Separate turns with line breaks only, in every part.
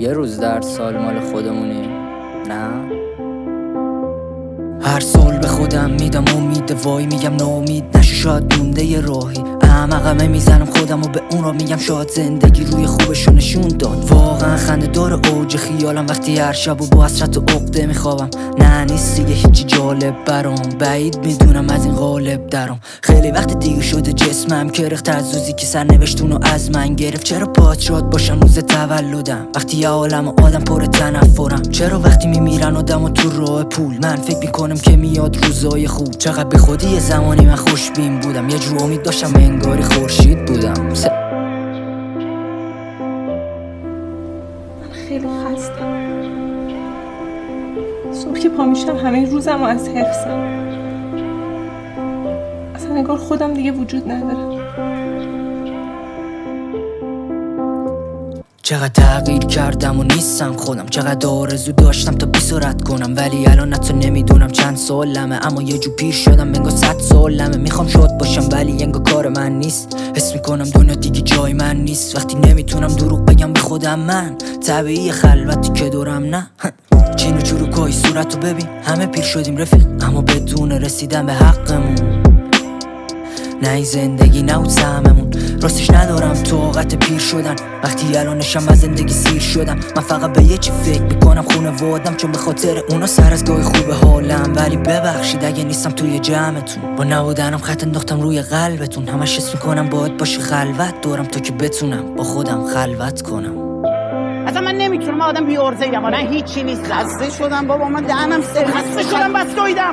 یه روز در سال مال خودمونی، نه؟ هر سال به خودم میدم امید، وای میگم ناامید نشو، شاید مونده یه راهی. عمقمه میزنم خودم و به اون را میگم شاید زندگی روی خوبشو نشون داد. واقعا خنده داره اوج خیالم وقتی هر شب و با حسرت و عقده میخوابم. نه نیست دیگه هیچی جالب برام، بعید میدونم از این قالب درام. خیلی وقت دیگه شده جسمم کرخت از روزی که سرنوشتونو از من گرفت. چرا باید شاد باشم روز تولدم وقتی یه عالم و آدم پر تنفرم؟ چرا وقتی میمیرن آدم و تو راه پول من فکر میکنم که میاد روزای خوب؟ چقدر به خودی یه زمانی من خوشبین بودم، یه جو امید داشتم انگاری خورشید بودم.
من خیلی خستم. صبح که پا میشم همه روزم از حفظم، اصلا انگار خودم دیگه وجود ندارم.
چقدر تغییر کردم و نیستم خودم، چقدر آرزو داشتم تا بی‌سرعت کنم، ولی الان حتی نمیدونم چند سالمه، اما یه جو پیر شدم انگار 100 سالمه. میخوام شاد باشم ولی انگار کار من نیست، حس میکنم دنیا دیگه جای من نیست. وقتی نمیتونم دروغ بگم به خودم من طبیعی خلوتی که دورم، نه چین و چروکای صورتو ببین، همه پیر شدیم رفیق اما بدون رسیدن به حقمون. نه این زندگی نه اون سهممون، راستش ندارم طاقت پیر شدن وقتی الانشم از زندگی سیر شدم. من فقط به یه چی فکر میکنم، خونوادم، چون به خاطر اونا سر از گاهی خوب حالم. ولی ببخشید اگه نیستم توی جمعتون، با نبودنم خط انداختم روی قلبتون. همش حس میکنم باید باشه خلوت دورم تا که بتونم با خودم خلوت کنم.
اصلا من نمیتونم، من آدم بی‌عرضه‌ایم، من هیچی نیست. خسته شدم بابا، من دهنم سرویس، خسته شدم بس دویدم.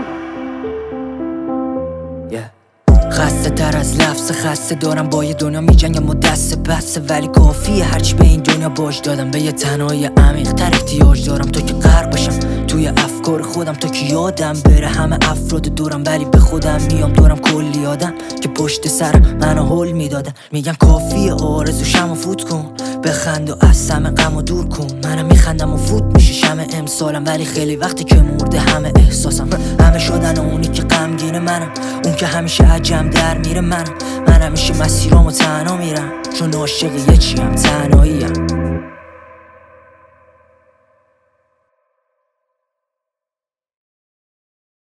خسته تر از لفظ خسته دارم، با یه دنیا میجنگم و دست بسته، ولی کافیه هرچی به این دنیا باج دادم. به یه تنهایی عمیق تر احتیاج دارم تا که غرق باشم توی افکار خودم، تا که یادم بره همه افراد دورم، ولی به خودم میام دورم کلی آدم که پشت سر منو هول میدادن. میگم کافیه آرزو شمو فوت کن، بخند و از سم غمو دور کن. منم میخندم و فوت میشه شمع امسالم، ولی خیلی وقتی که مرده همه احساسم. همه شدن اونی که غمگین منم، اون که همیشه عجم در میره منم. من همیشه مسیرامو تنها میرم، چون عاشق یه چیم تنهاییم.